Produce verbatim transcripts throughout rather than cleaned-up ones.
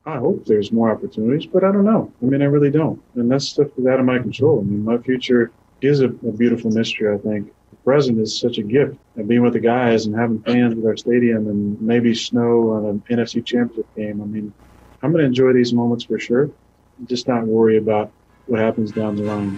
I hope there's more opportunities, but I don't know. I mean, I really don't. And that's stuff that's out of my control. I mean, my future is a, a beautiful mystery, I think. The present is such a gift. And being with the guys and having fans with our stadium and maybe snow on an N F C championship game. I mean, I'm going to enjoy these moments for sure. Just not worry about what happens down the line.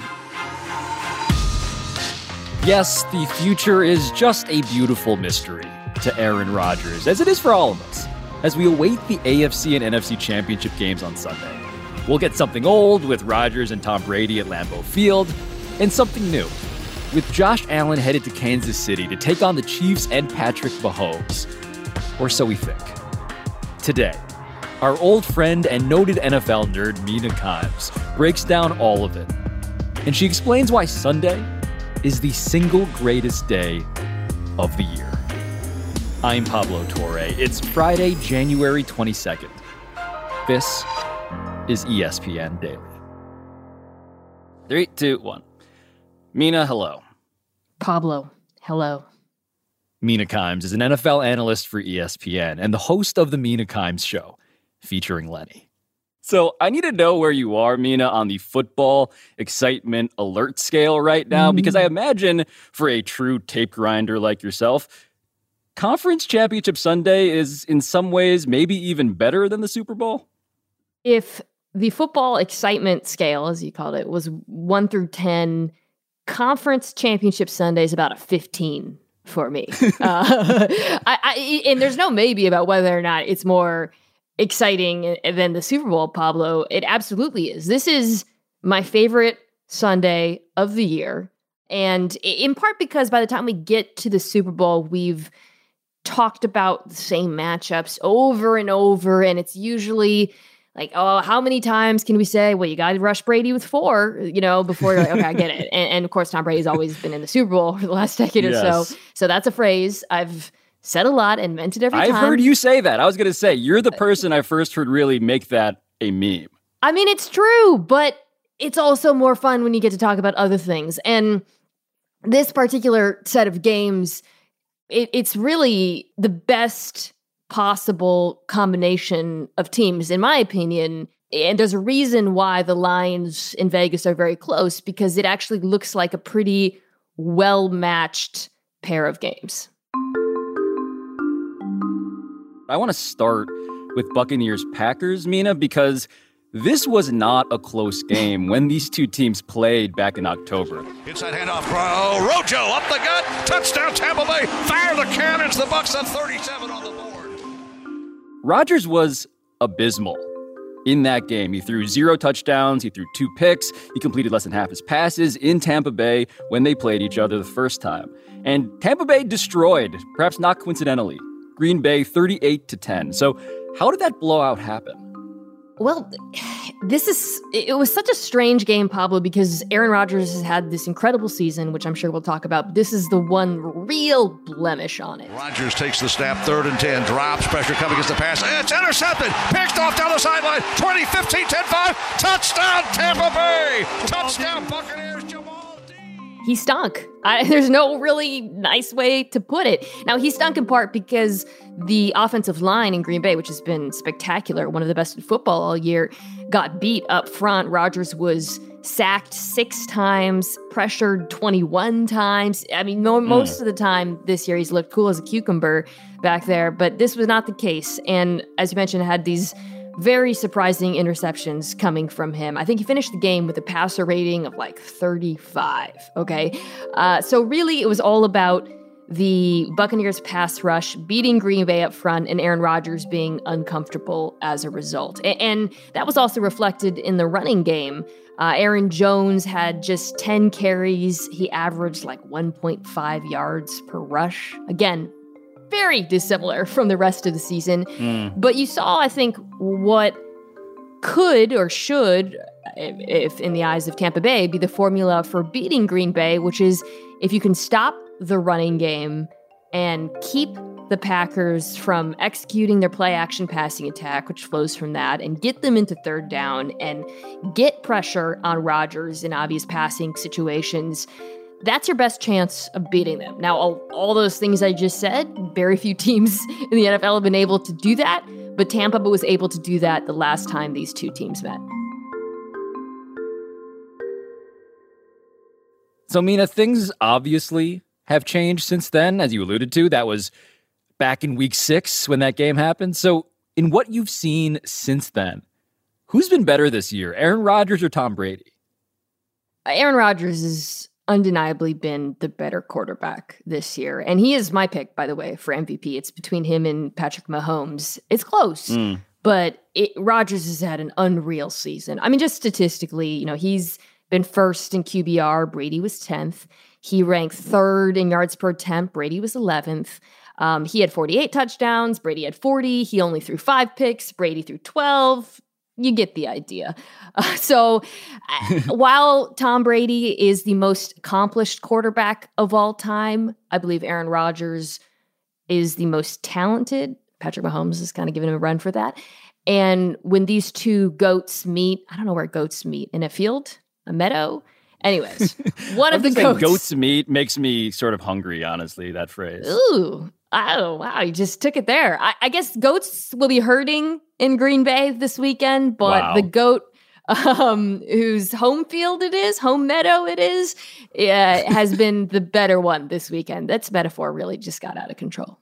Yes, the future is just a beautiful mystery to Aaron Rodgers, as it is for all of us, as we await the A F C and N F C championship games on Sunday. We'll get something old with Rodgers and Tom Brady at Lambeau Field, and something new with Josh Allen headed to Kansas City to take on the Chiefs and Patrick Mahomes. Or so we think. Today, our old friend and noted N F L nerd Mina Kimes breaks down all of it, and she explains why Sunday is the single greatest day of the year. I'm Pablo Torre. It's Friday, January twenty-second. This is E S P N Daily. Three, two, one. Mina, hello. Pablo, hello. Mina Kimes is an N F L analyst for E S P N and the host of the Mina Kimes Show, featuring Lenny. So I need to know where you are, Mina, on the football excitement alert scale right now, mm-hmm. because I imagine for a true tape grinder like yourself, Conference Championship Sunday is in some ways maybe even better than the Super Bowl? If the football excitement scale, as you called it, was one through ten, Conference Championship Sunday is about a fifteen for me. uh, I, I, and there's no maybe about whether or not it's more exciting than the Super Bowl, Pablo. It absolutely is. This is my favorite Sunday of the year. And in part because by the time we get to the Super Bowl, we've talked about the same matchups over and over. And it's usually like, oh, how many times can we say, well, you got to rush Brady with four, you know, before you're like, okay, I get it. And, and of course, Tom Brady's always been in the Super Bowl for the last decade yes. or so. So that's a phrase I've said a lot and meant it every I've time. I've heard you say that. I was going to say, you're the person I first heard really make that a meme. I mean, it's true, but it's also more fun when you get to talk about other things. And this particular set of games, it, it's really the best possible combination of teams, in my opinion. And there's a reason why the lines in Vegas are very close, because it actually looks like a pretty well-matched pair of games. I want to start with Buccaneers-Packers, Mina, because this was not a close game when these two teams played back in October. Inside handoff, oh, Rojo up the gut, touchdown Tampa Bay, fire the cannons, the Bucs on thirty-seven on the board. Rodgers was abysmal in that game. He threw zero touchdowns, he threw two picks, he completed less than half his passes in Tampa Bay when they played each other the first time. And Tampa Bay destroyed, perhaps not coincidentally, Green Bay thirty-eight to ten. So how did that blowout happen? Well, this is, it was such a strange game, Pablo, because Aaron Rodgers has had this incredible season, which I'm sure we'll talk about. But this is the one real blemish on it. Rodgers takes the snap, third and ten, drops, pressure coming against the pass. It's intercepted, picked off down the sideline, twenty, fifteen, ten, five, touchdown Tampa Bay, touchdown Buccaneers, Jamal Dean. He stunk. I, there's no really nice way to put it. Now, he stunk in part because the offensive line in Green Bay, which has been spectacular, one of the best in football all year, got beat up front. Rodgers was sacked six times, pressured twenty-one times. I mean, no, most mm. of the time this year he's looked cool as a cucumber back there, but this was not the case. And as you mentioned, had these very surprising interceptions coming from him. I think he finished the game with a passer rating of like thirty-five, okay? Uh, so really, it was all about the Buccaneers pass rush, beating Green Bay up front, and Aaron Rodgers being uncomfortable as a result. A- and that was also reflected in the running game. Uh, Aaron Jones had just ten carries. He averaged like one point five yards per rush. Again, very dissimilar from the rest of the season. Mm. But you saw, I think, what could or should, if in the eyes of Tampa Bay, be the formula for beating Green Bay, which is if you can stop the running game and keep the Packers from executing their play-action passing attack, which flows from that, and get them into third down and get pressure on Rodgers in obvious passing situations, that's your best chance of beating them. Now, all, all those things I just said, very few teams in the N F L have been able to do that, but Tampa was able to do that the last time these two teams met. So, Mina, things obviously have changed since then, as you alluded to. That was back in week six when that game happened. So, in what you've seen since then, who's been better this year, Aaron Rodgers or Tom Brady? Aaron Rodgers has undeniably been the better quarterback this year. And he is my pick, by the way, for M V P. It's between him and Patrick Mahomes. It's close, mm. but it, Rodgers has had an unreal season. I mean, just statistically, you know, he's been first in Q B R. Brady was tenth. He ranked third in yards per attempt. Brady was eleventh. Um, he had forty-eight touchdowns. Brady had forty. He only threw five picks. Brady threw twelve. You get the idea. Uh, so uh, while Tom Brady is the most accomplished quarterback of all time, I believe Aaron Rodgers is the most talented. Patrick Mahomes is kind of giving him a run for that. And when these two goats meet, I don't know where goats meet, in a field, a meadow. Anyways, one of the goats. Goats meat makes me sort of hungry, honestly, that phrase. Ooh. Oh, wow. You just took it there. I, I guess goats will be herding in Green Bay this weekend, but wow. the goat um, whose home field it is, home meadow it is, uh, has been the better one this weekend. That's metaphor really just got out of control.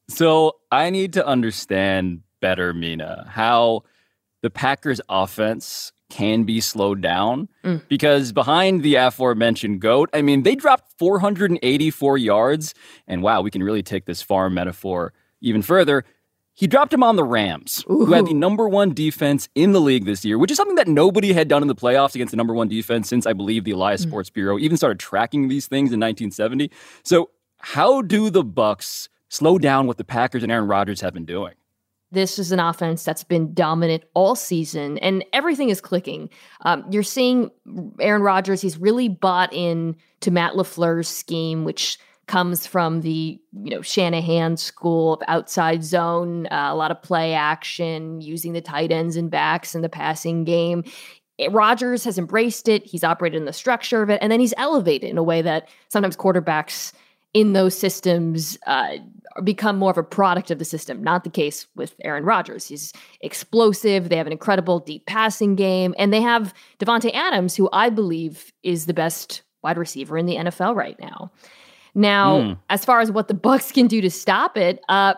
So I need to understand better, Mina, how the Packers offense can be slowed down mm. because behind the aforementioned GOAT, I mean, they dropped four hundred eighty-four yards. And wow, we can really take this farm metaphor even further. He dropped him on the Rams, Ooh. who had the number one defense in the league this year, which is something that nobody had done in the playoffs against the number one defense since, I believe, the Elias mm. Sports Bureau even started tracking these things in nineteen seventy. So how do the Bucs slow down what the Packers and Aaron Rodgers have been doing? This is an offense that's been dominant all season, and everything is clicking. Um, you're seeing Aaron Rodgers, he's really bought in to Matt LaFleur's scheme, which comes from the you know Shanahan school of outside zone, uh, a lot of play action, using the tight ends and backs in the passing game. Rodgers has embraced it. He's operated in the structure of it, and then he's elevated in a way that sometimes quarterbacks in those systems uh, become more of a product of the system. Not the case with Aaron Rodgers. He's explosive. They have an incredible deep passing game. And they have Devontae Adams, who I believe is the best wide receiver in the N F L right now. Now, mm. as far as what the Bucs can do to stop it, uh,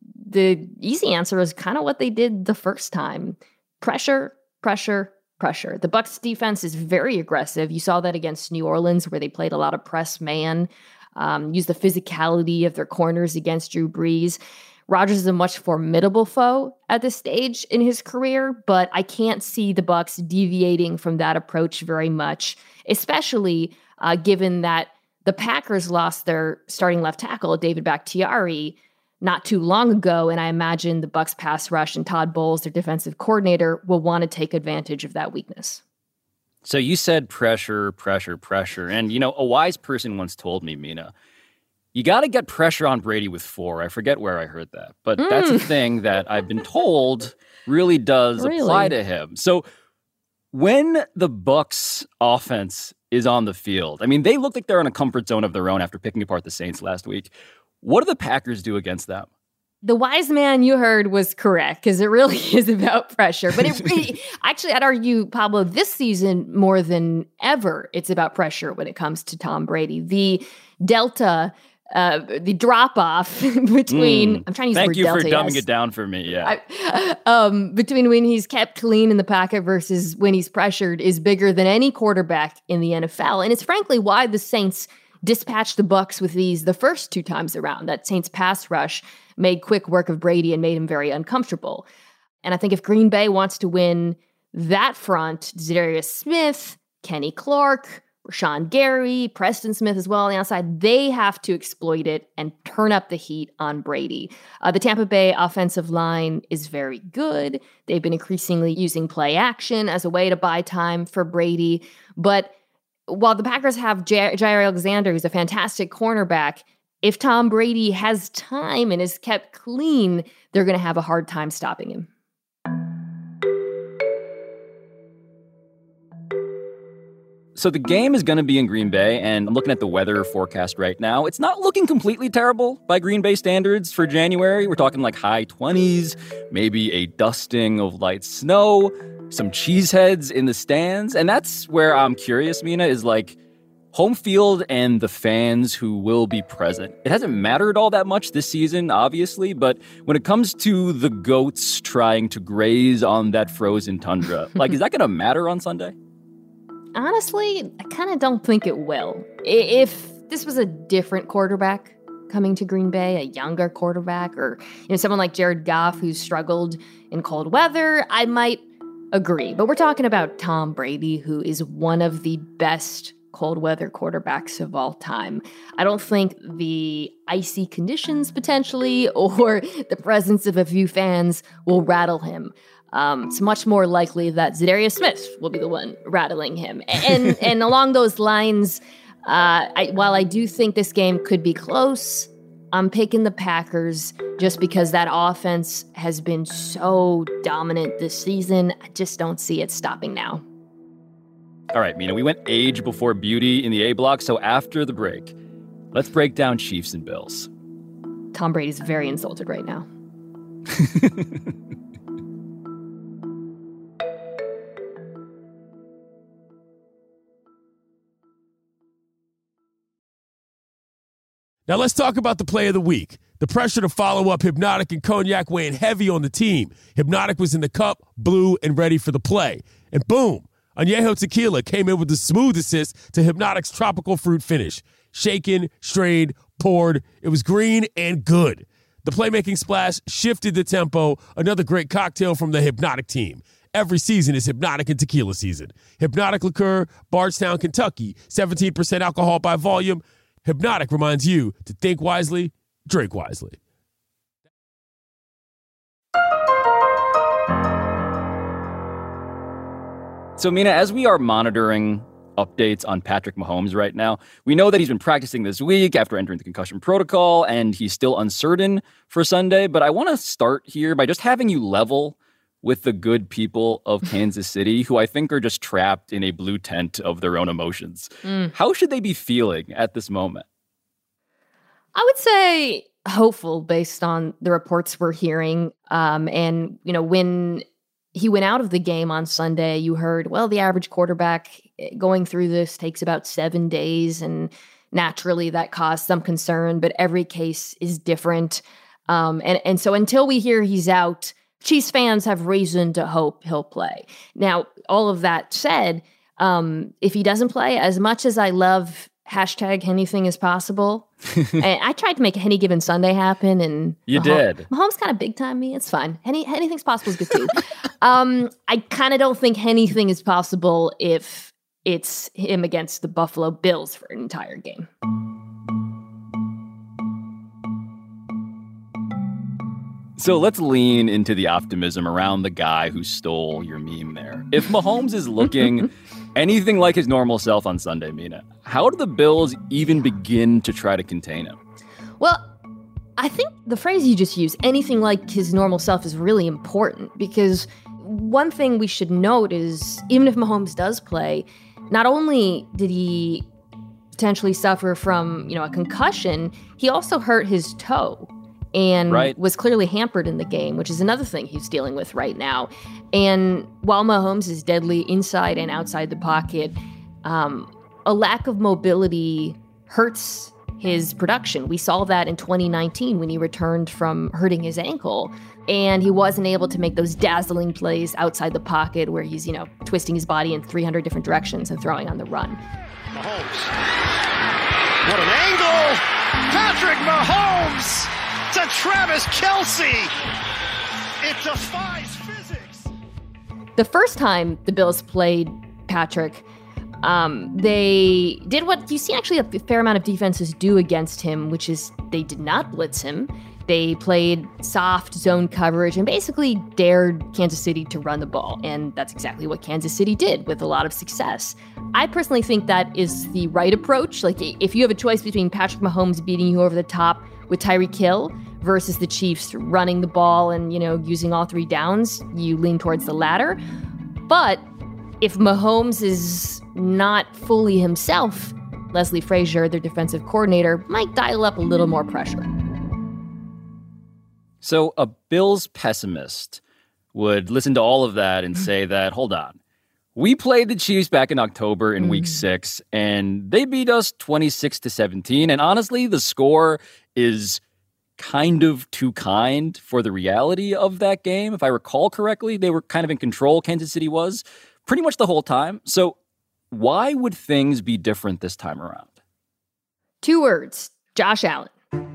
the easy answer is kind of what they did the first time. Pressure, pressure, pressure. The Bucs defense is very aggressive. You saw that against New Orleans, where they played a lot of press man. Um, use the physicality of their corners against Drew Brees. Rodgers is a much formidable foe at this stage in his career, but I can't see the Bucs deviating from that approach very much, especially uh, given that the Packers lost their starting left tackle, David Bakhtiari, not too long ago, and I imagine the Bucs pass rush and Todd Bowles, their defensive coordinator, will want to take advantage of that weakness. So you said pressure, pressure, pressure. And, you know, a wise person once told me, Mina, you got to get pressure on Brady with four. I forget where I heard that. But mm. that's a thing that I've been told really does really? apply to him. So when the Bucs offense is on the field, I mean, they look like they're in a comfort zone of their own after picking apart the Saints last week. What do the Packers do against them? The wise man you heard was correct, because it really is about pressure. But it really, actually, I'd argue, Pablo, this season more than ever, it's about pressure when it comes to Tom Brady. The delta, uh, the drop-off between, mm. I'm trying to use Thank the word you delta, for dumbing yes. it down for me, yeah. I, um, between when he's kept clean in the pocket versus when he's pressured is bigger than any quarterback in the N F L. And it's frankly why the Saints dispatched the Bucs with these the first two times around. That Saints pass rush made quick work of Brady and made him very uncomfortable. And I think if Green Bay wants to win that front, Zadarius Smith, Kenny Clark, Rashawn Gary, Preston Smith as well on the outside, they have to exploit it and turn up the heat on Brady. Uh, the Tampa Bay offensive line is very good. They've been increasingly using play action as a way to buy time for Brady. But while the Packers have J- Jair Alexander, who's a fantastic cornerback, if Tom Brady has time and is kept clean, they're going to have a hard time stopping him. So the game is going to be in Green Bay, and I'm looking at the weather forecast right now. It's not looking completely terrible by Green Bay standards for January. We're talking like high twenties, maybe a dusting of light snow, some cheeseheads in the stands. And that's where I'm curious, Mina, is like home field and the fans who will be present. It hasn't mattered all that much this season, obviously, but when it comes to the goats trying to graze on that frozen tundra, like, is that going to matter on Sunday? Honestly, I kind of don't think it will. If this was a different quarterback coming to Green Bay, a younger quarterback, or you know someone like Jared Goff who's struggled in cold weather, I might agree. But we're talking about Tom Brady, who is one of the best cold weather quarterbacks of all time. I don't think the icy conditions potentially or the presence of a few fans will rattle him. Um, it's much more likely that Za'Darius Smith will be the one rattling him. And and along those lines, uh, I, while I do think this game could be close, I'm picking the Packers just because that offense has been so dominant this season. I just don't see it stopping now. All right, Mina, we went age before beauty in the A block, so after the break, let's break down Chiefs and Bills. Tom Brady's very insulted right now. Now let's talk about the play of the week. The pressure to follow up Hypnotic and Cognac weighing heavy on the team. Hypnotic was in the cup, blue, and ready for the play. And boom, Añejo Tequila came in with the smooth assist to Hypnotic's tropical fruit finish. Shaken, strained, poured. It was green and good. The playmaking splash shifted the tempo. Another great cocktail from the Hypnotic team. Every season is Hypnotic and Tequila season. Hypnotic Liqueur, Bardstown, Kentucky. seventeen percent alcohol by volume. Hypnotic reminds you to think wisely, drink wisely. So, Mina, as we are monitoring updates on Patrick Mahomes right now, we know that he's been practicing this week after entering the concussion protocol, and he's still uncertain for Sunday. But I want to start here by just having you level with the good people of Kansas City, who I think are just trapped in a blue tent of their own emotions. Mm. How should they be feeling at this moment? I would say hopeful based on the reports we're hearing. Um, and, you know, when he went out of the game on Sunday, you heard, well, the average quarterback going through this takes about seven days. And naturally that caused some concern, but every case is different. Um, and, and so until we hear he's out, Chiefs fans have reason to hope he'll play. Now, all of that said, um, if he doesn't play, as much as I love hashtag anything is possible, and I tried to make any given Sunday happen, and you Mahomes, did. Mahomes kind of big time me. It's fine. Any anything's possible is good too. um, I kind of don't think anything is possible if it's him against the Buffalo Bills for an entire game. So let's lean into the optimism around the guy who stole your meme there. If Mahomes is looking anything like his normal self on Sunday, Mina, how do the Bills even begin to try to contain him? Well, I think the phrase you just used, anything like his normal self, is really important because one thing we should note is even if Mahomes does play, not only did he potentially suffer from, you know, a concussion, he also hurt his toe. And right. was clearly hampered in the game, which is another thing he's dealing with right now. And while Mahomes is deadly inside and outside the pocket, um, a lack of mobility hurts his production. We saw that in twenty nineteen when he returned from hurting his ankle, and he wasn't able to make those dazzling plays outside the pocket where he's, you know, twisting his body in three hundred different directions and throwing on the run. Mahomes. What an angle! Patrick Mahomes! To Travis Kelce. It defies physics. The first time the Bills played Patrick, um, they did what you see actually a fair amount of defenses do against him, which is they did not blitz him. They played soft zone coverage and basically dared Kansas City to run the ball. And that's exactly what Kansas City did with a lot of success. I personally think that is the right approach. Like, if you have a choice between Patrick Mahomes beating you over the top with Tyreek Hill versus the Chiefs running the ball and, you know, using all three downs, you lean towards the latter. But if Mahomes is not fully himself, Leslie Frazier, their defensive coordinator, might dial up a little more pressure. So a Bills pessimist would listen to all of that and say that, hold on, we played the Chiefs back in October in mm. week six, and they beat us twenty-six to seventeen. And honestly, the score is kind of too kind for the reality of that game. If I recall correctly, they were kind of in control, Kansas City was, pretty much the whole time. So why would things be different this time around? Two words, Josh Allen.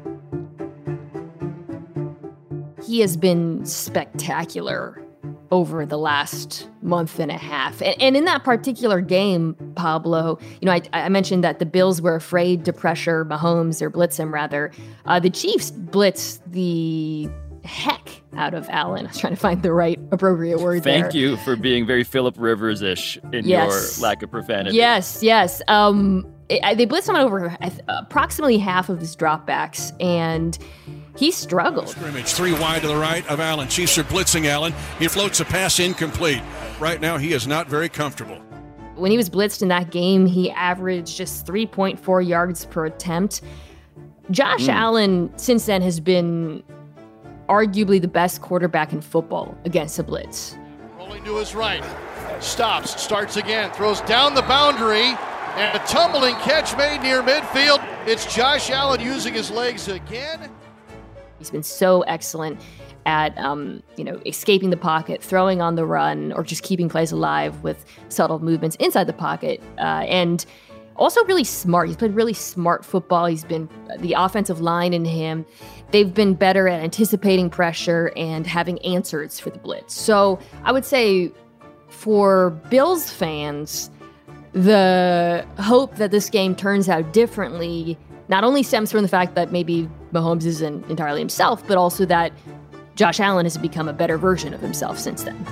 He has been spectacular over the last month and a half. And, and in that particular game, Pablo, you know, I, I mentioned that the Bills were afraid to pressure Mahomes, or blitz him rather. Uh, the Chiefs blitzed the heck out of Allen. I was trying to find the right appropriate word Thank there. you for being very Phillip Rivers-ish in yes. your lack of profanity. Yes, yes. Um, it, they blitzed him over approximately half of his dropbacks, and he struggled. Scrimmage, three wide to the right of Allen. Chiefs are blitzing Allen. He floats a pass incomplete. Right now, he is not very comfortable. When he was blitzed in that game, he averaged just three point four yards per attempt. Josh mm. Allen, since then, has been arguably the best quarterback in football against a blitz. Rolling to his right. Stops, starts again, throws down the boundary, and a tumbling catch made near midfield. It's Josh Allen using his legs again. He's been so excellent at, um, you know, escaping the pocket, throwing on the run, or just keeping plays alive with subtle movements inside the pocket. Uh, and also really smart. He's played really smart football. He's been the offensive line in him. They've been better at anticipating pressure and having answers for the blitz. So I would say for Bills fans, the hope that this game turns out differently not only stems from the fact that maybe Mahomes isn't entirely himself, but also that Josh Allen has become a better version of himself since then.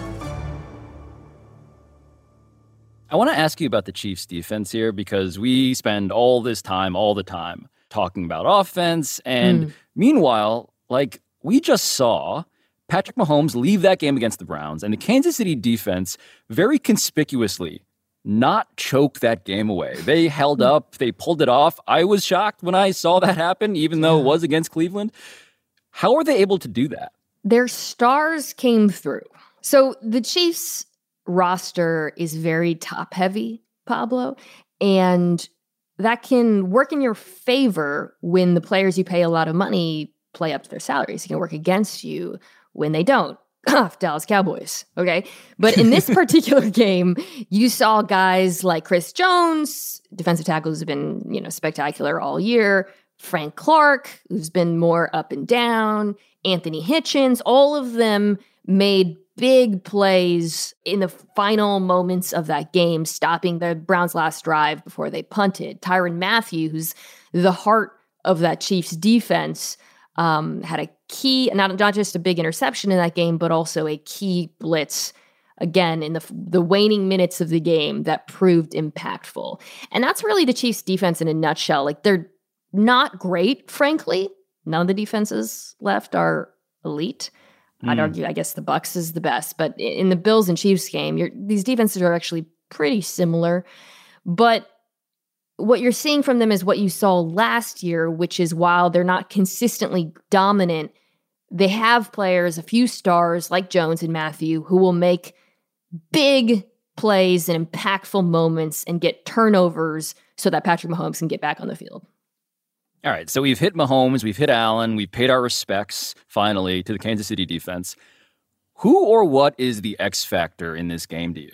I want to ask you about the Chiefs defense here, because we spend all this time, all the time, talking about offense. And mm. meanwhile, like, we just saw Patrick Mahomes leave that game against the Browns, and the Kansas City defense very conspicuously not choke that game away. They held up, they pulled it off. I was shocked when I saw that happen, even though it was against Cleveland. How are they able to do that? Their stars came through. So the Chiefs roster is very top heavy, Pablo, and that can work in your favor when the players you pay a lot of money play up to their salaries. It can work against you when they don't. Dallas Cowboys, okay? But in this particular game, you saw guys like Chris Jones, defensive tackle who's been, you know, spectacular all year, Frank Clark, who's been more up and down, Anthony Hitchens, all of them made big plays in the final moments of that game, stopping the Browns' last drive before they punted. Tyrann Mathieu, who's the heart of that Chiefs defense, um, had a key, not, not just a big interception in that game, but also a key blitz, again, in the the waning minutes of the game that proved impactful. And that's really the Chiefs' defense in a nutshell. Like, they're not great, frankly. None of the defenses left are elite. Mm. I'd argue, I guess the Bucs is the best. But in the Bills and Chiefs game, you're, these defenses are actually pretty similar. But what you're seeing from them is what you saw last year, which is while they're not consistently dominant, they have players, a few stars like Jones and Mathieu, who will make big plays and impactful moments and get turnovers so that Patrick Mahomes can get back on the field. All right, so we've hit Mahomes, we've hit Allen, we've paid our respects, finally, to the Kansas City defense. Who or what is the X factor in this game to you?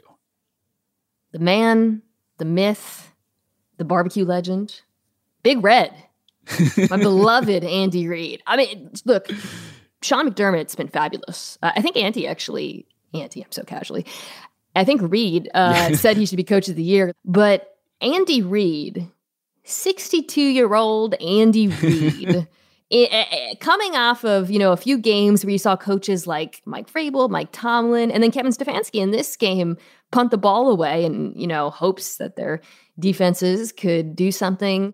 The man, the myth, the barbecue legend, Big Red, my beloved Andy Reid. I mean, look, Sean McDermott's been fabulous. Uh, I think Andy actually, Andy, I'm so casually, I think Reid uh, said he should be coach of the year. But Andy Reid, sixty-two-year-old Andy Reid, it, it, coming off of, you know, a few games where you saw coaches like Mike Vrabel, Mike Tomlin, and then Kevin Stefanski in this game punt the ball away in, you know, hopes that their defenses could do something.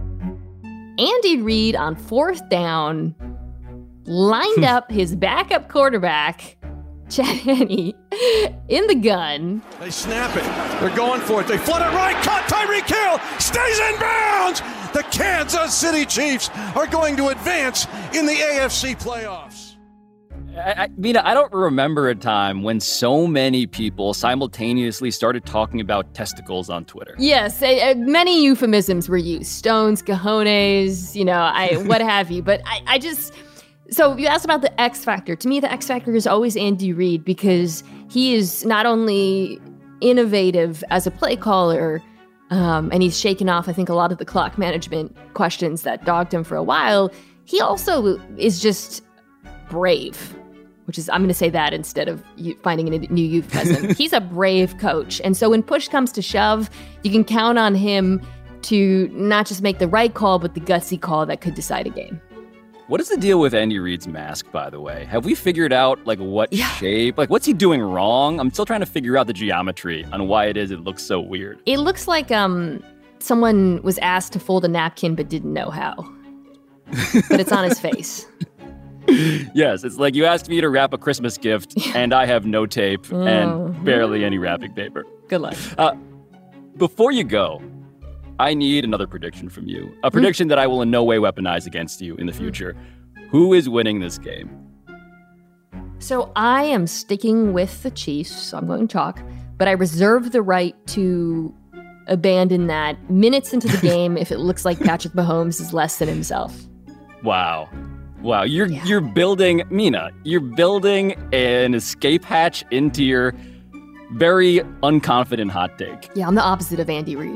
Andy Reid on fourth down lined up his backup quarterback Chad Henne in the gun. They snap it. They're going for it. They flood it right. Caught. Tyreek Hill stays in bounds. The Kansas City Chiefs are going to advance in the A F C playoffs. I, I mean, I don't remember a time when so many people simultaneously started talking about testicles on Twitter. Yes, uh, many euphemisms were used. Stones, cojones, you know, I what have you. But I, I just... So you asked about the X Factor. To me, the X Factor is always Andy Reid because he is not only innovative as a play caller, um, and he's shaken off, I think, a lot of the clock management questions that dogged him for a while. He also is just brave, which is, I'm going to say that instead of finding a new euphemism. He's a brave coach. And so when push comes to shove, you can count on him to not just make the right call, but the gutsy call that could decide a game. What is the deal with Andy Reid's mask, by the way? Have we figured out, like, what yeah. shape? Like, what's he doing wrong? I'm still trying to figure out the geometry on why it is it looks so weird. It looks like um someone was asked to fold a napkin but didn't know how. But it's on his face. Yes, it's like you asked me to wrap a Christmas gift, and I have no tape oh. and barely any wrapping paper. Good luck. Uh, before you go, I need another prediction from you. A prediction mm. that I will in no way weaponize against you in the future. Who is winning this game? So I am sticking with the Chiefs, so I'm going chalk, but I reserve the right to abandon that minutes into the game if it looks like Patrick Mahomes is less than himself. Wow. Wow, you're yeah. you're building, Mina, you're building an escape hatch into your very unconfident hot take. Yeah, I'm the opposite of Andy Reid.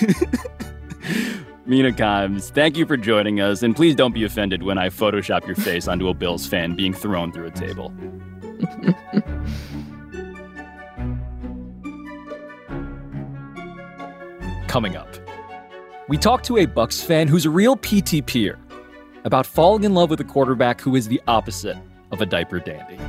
Mina Kimes, thank you for joining us, and please don't be offended when I Photoshop your face onto a Bills fan being thrown through a table. Coming up, we talk to a Bucs fan who's a real P T P-er about falling in love with a quarterback who is the opposite of a diaper dandy.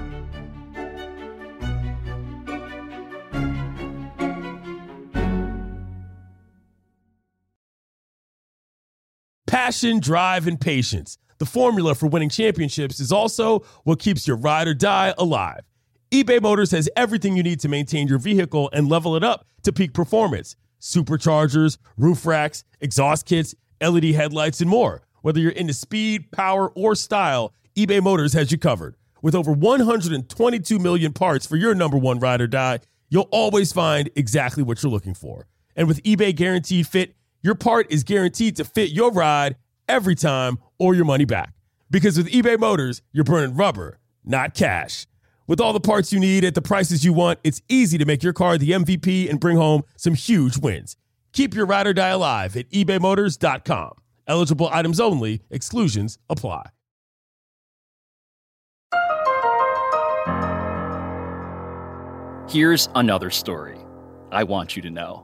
Passion, drive, and patience. The formula for winning championships is also what keeps your ride or die alive. eBay Motors has everything you need to maintain your vehicle and level it up to peak performance. Superchargers, roof racks, exhaust kits, L E D headlights, and more. Whether you're into speed, power, or style, eBay Motors has you covered. With over one hundred twenty-two million parts for your number one ride or die, you'll always find exactly what you're looking for. And with eBay Guaranteed Fit, your part is guaranteed to fit your ride every time or your money back. Because with eBay Motors, you're burning rubber, not cash. With all the parts you need at the prices you want, it's easy to make your car the M V P and bring home some huge wins. Keep your ride or die alive at ebay motors dot com. Eligible items only. Exclusions apply. Here's another story I want you to know.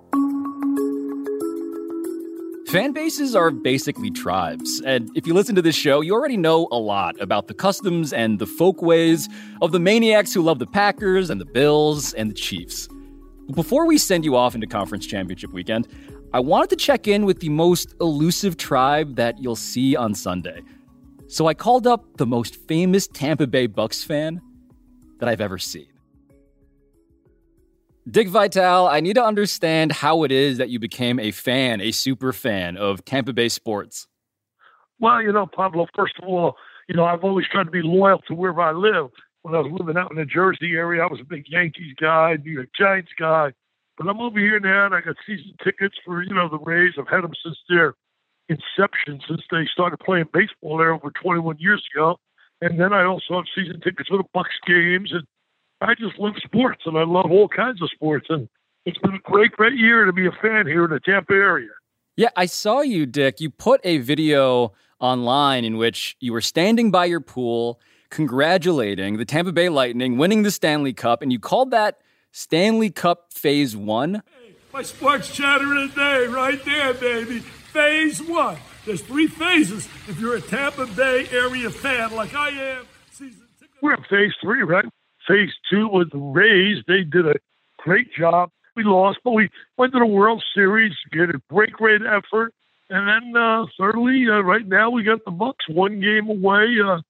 Fan bases are basically tribes, and if you listen to this show, you already know a lot about the customs and the folkways of the maniacs who love the Packers and the Bills and the Chiefs. But before we send you off into Conference Championship weekend, I wanted to check in with the most elusive tribe that you'll see on Sunday. So I called up the most famous Tampa Bay Bucs fan that I've ever seen. Dick Vitale, I need to understand how it is that you became a fan, a super fan of Tampa Bay sports. Well, you know, Pablo, first of all, you know, I've always tried to be loyal to where I live. When I was living out in the Jersey area, I was a big Yankees guy, New York Giants guy. But I'm over here now, and I got season tickets for, you know, the Rays. I've had them since their inception, since they started playing baseball there over twenty-one years ago. And then I also have season tickets for the Bucs games, and I just love sports, and I love all kinds of sports. And it's been a great, great year to be a fan here in the Tampa area. Yeah, I saw you, Dick. You put a video online in which you were standing by your pool, congratulating the Tampa Bay Lightning winning the Stanley Cup, and you called that Stanley Cup Phase One. Hey, my sports chatter of the day, right there, baby. Phase One. There's three phases if you're a Tampa Bay area fan like I am. Season ticket- We're in Phase Three, right? Phase Two was the Rays. They did a great job. We lost, but we went to the World Series, get a great, great effort. And then, uh, thirdly, uh, right now we got the Bucs one game away. Uh,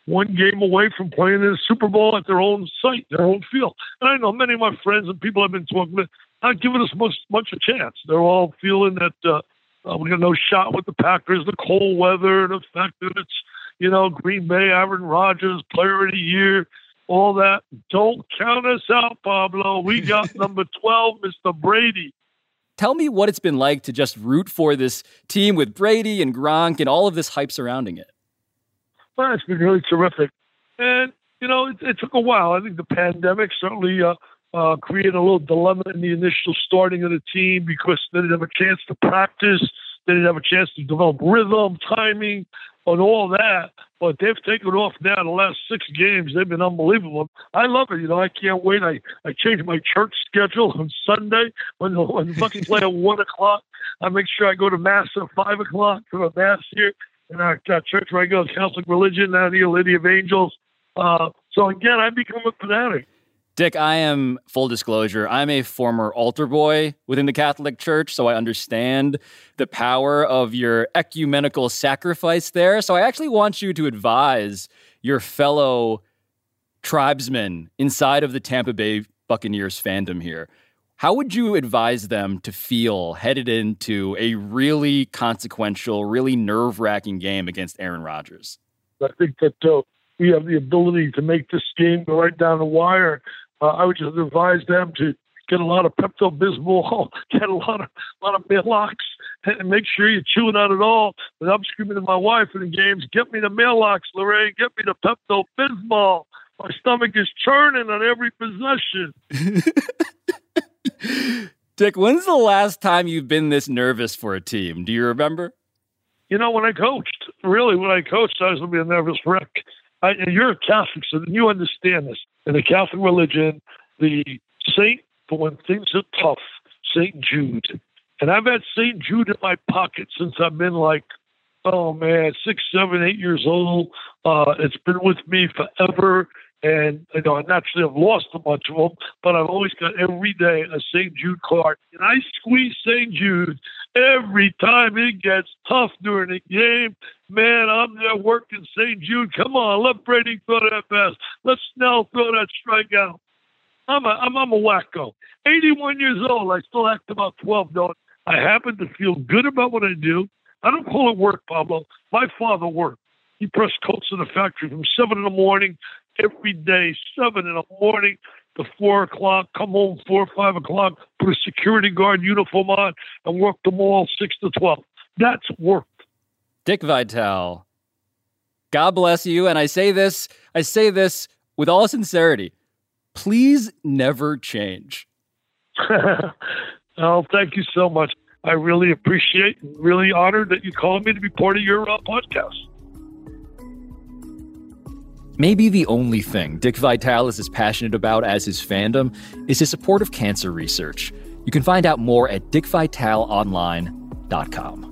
one game away from playing in the Super Bowl at their own site, their own field. And I know many of my friends and people I've been talking with aren't giving us much, much a chance. They're all feeling that uh, uh, we got no shot with the Packers, the cold weather, the fact that it's, you know, Green Bay, Aaron Rodgers, player of the year, all that. Don't count us out, Pablo. We got number twelve, Mister Brady. Tell me what it's been like to just root for this team with Brady and Gronk and all of this hype surrounding it. Well, it's been really terrific. And, you know, it, it took a while. I think the pandemic certainly uh, uh, created a little dilemma in the initial starting of the team because they didn't have a chance to practice. They didn't have a chance to develop rhythm, timing, and all that. But they've taken off now the last six games. They've been unbelievable. I love it. You know, I can't wait. I, I changed my church schedule on Sunday when the, when the Buccaneers play at one o'clock. I make sure I go to Mass at five o'clock to a Mass here in our, our church where I go, Catholic religion, now the Lady of Angels. Uh, so, again, I become a fanatic. Dick, I am, full disclosure, I'm a former altar boy within the Catholic Church, so I understand the power of your ecumenical sacrifice there. So I actually want you to advise your fellow tribesmen inside of the Tampa Bay Buccaneers fandom here. How would you advise them to feel headed into a really consequential, really nerve-wracking game against Aaron Rodgers? I think that uh, we have the ability to make this game go right down the wire. Uh, I would just advise them to get a lot of Pepto-Bismol, get a lot of a lot of Maalox, and make sure you're chewing on it all. And I'm screaming to my wife in the games, get me the Maalox, Lorraine, get me the Pepto-Bismol. My stomach is churning on every possession. Dick, when's the last time you've been this nervous for a team? Do you remember? You know, when I coached, really, when I coached, I was going to be a nervous wreck. I, and you're a Catholic, so you understand this. In the Catholic religion, the saint for when things are tough, Saint Jude. And I've had Saint Jude in my pocket since I've been like, oh man, six, seven, eight years old. Uh, it's been with me forever. And, you know, I naturally have lost a bunch of them, but I've always got every day a Saint Jude card. And I squeeze Saint Jude every time it gets tough during the game. Man, I'm there working Saint Jude. Come on, let Brady throw that pass. Let Snell throw that strikeout. I'm a, I'm, I'm a wacko. eighty-one years old. I still act about twelve, though. I happen to feel good about what I do. I don't call it work, Pablo. My father worked. He pressed coats in the factory from seven in the morning every day, seven in the morning to four o'clock, come home four or five o'clock, put a security guard uniform on, and work them all six to twelve. That's work. Dick Vitale, God bless you. And I say this, I say this with all sincerity. Please never change. Oh, thank you so much. I really appreciate, really honored that you called me to be part of your uh, podcast. Maybe the only thing Dick Vitale is as passionate about as his fandom is his support of cancer research. You can find out more at dick vitale online dot com.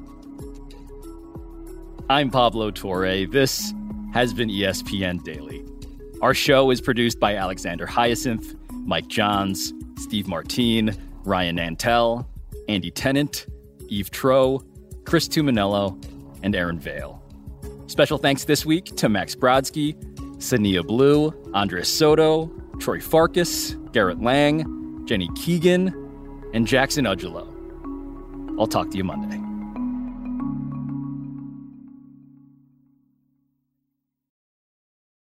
I'm Pablo Torre. This has been E S P N Daily. Our show is produced by Alexander Hyacinth, Mike Johns, Steve Martine, Ryan Nantel, Andy Tennant, Eve Troe, Chris Tuminello, and Aaron Vale. Special thanks this week to Max Brodsky, Sania Blue, Andres Soto, Troy Farkas, Garrett Lang, Jenny Keegan, and Jackson Udgelo. I'll talk to you Monday.